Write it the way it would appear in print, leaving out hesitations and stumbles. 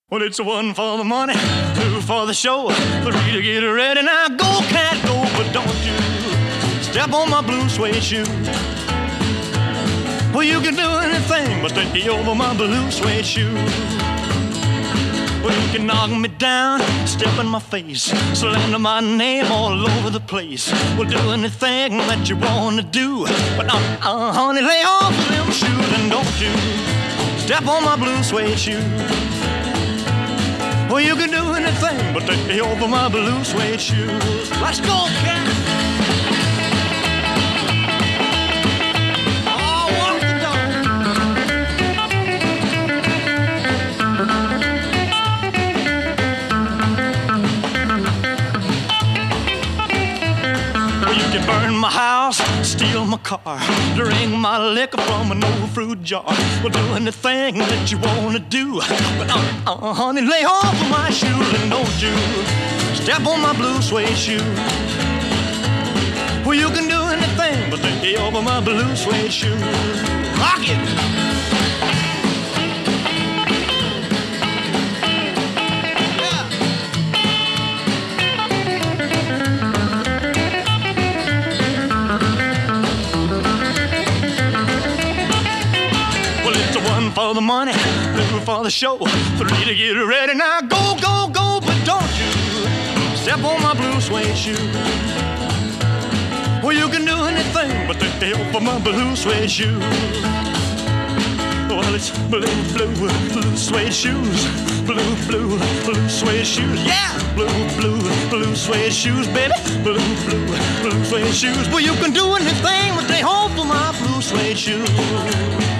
Well, it's one for the money, two for the show, three to get ready. Now go, cat, go, but don't you step on my blue suede shoe. Well, you can do anything but take over my blue suede shoe. Well, you can knock me down, step in my face, slander my name all over the place. Well, do anything that you want to do, but honey, lay off them shoes and don't you step on my blue suede shoe. Well, you can do anything but take me over my blue suede shoes. Let's go, cat! Oh, walk the dog. Well, you can burn my house, steal my car, drink my liquor from an old fruit jar. Well, do anything that you want to do, but honey, lay off of my shoes and don't you step on my blue suede shoe. Well, you can do anything but take over my blue suede shoes. Rock it! One for the money, two for the show, three to get ready. Now go, go, go, but don't you step on my blue suede shoe. Well, you can do anything but take over my blue suede shoe. Well, it's blue, blue, blue suede shoes, blue, blue, blue suede shoes. Yeah, blue, blue, blue suede shoes, baby, blue, blue, blue suede shoes. Well, you can do anything but take over my blue suede shoes.